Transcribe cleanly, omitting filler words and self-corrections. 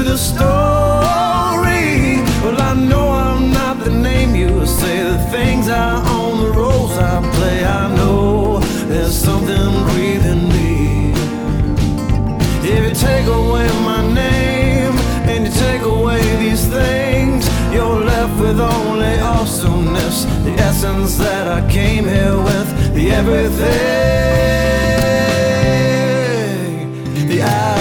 the story. Well, I know I'm not the name you say, the things I own, the roles I play. I know there's something breathing me. If you take away my name and you take away these things, you're left with only awesomeness, the essence that I came here with, the everything, the